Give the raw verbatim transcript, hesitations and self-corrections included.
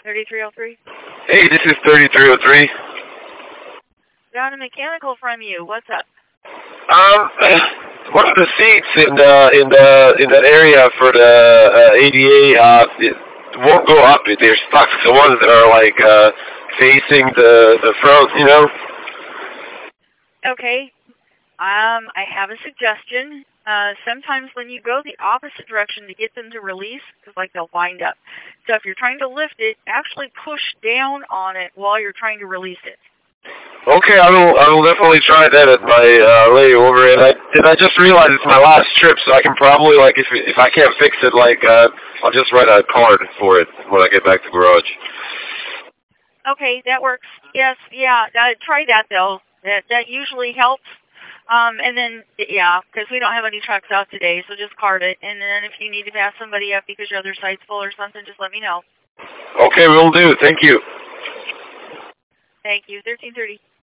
thirty-three oh three? Hey, this is thirty-three oh three. Got a mechanical from you. What's up? Um, one of the seats in the in the in that area for the uh, A D A uh, it won't go up. They're stuck. The ones that are like uh, facing the the front, you know. Okay. Um, I have a suggestion. Uh, sometimes when you go the opposite direction to get them to release, because like they'll wind up. So if you're trying to lift it, actually push down on it while you're trying to release it. Okay, I will. I will definitely try that at my uh, layover. And I and I just realized it's my last trip, so I can probably like if if I can't fix it, like uh, I'll just write a card for it when I get back to the garage. Okay, that works. Yes, yeah. Uh, try that though. That that usually helps. Um, and then, yeah, because we don't have any trucks out today, so just card it. And then if you need to pass somebody up because your other site's full or something, just let me know. Okay, will do. Thank you. Thank you. thirteen thirty.